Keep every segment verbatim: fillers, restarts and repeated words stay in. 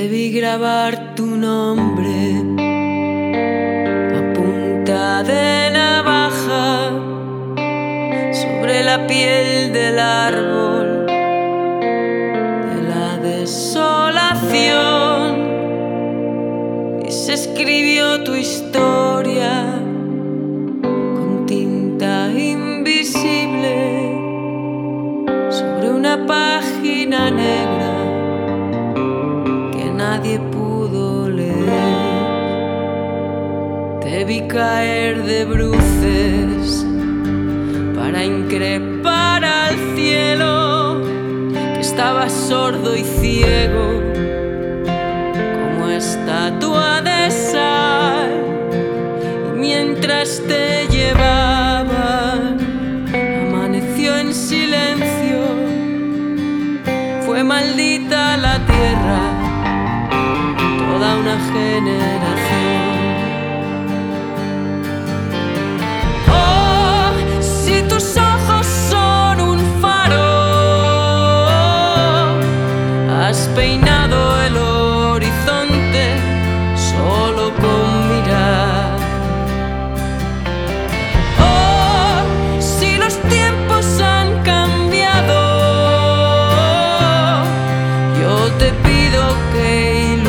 Debí grabar tu nombre a punta de navaja sobre la piel del árbol de la desolación, y se escribió tu historia con tinta invisible sobre una página negra nadie pudo leer. Te vi caer de bruces para increpar al cielo, que estaba sordo y ciego como estatua de sal. Y mientras te llevaban, amaneció en silencio. Fue maldita la tierra, toda una generación. Oh, si tus ojos son un faro, has peinado el horizonte solo con mirar. Oh, si los tiempos han cambiado, yo te pido que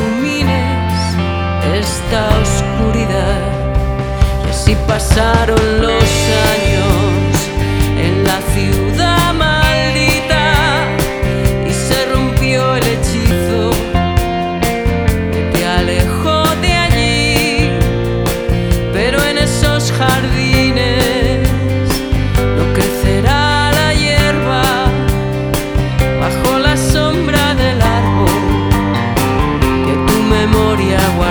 esta oscuridad. Y así pasaron los años en la ciudad maldita, y se rompió el hechizo que te alejó de allí. Pero en esos jardines no crecerá la hierba bajo la sombra del árbol que tu memoria guarda.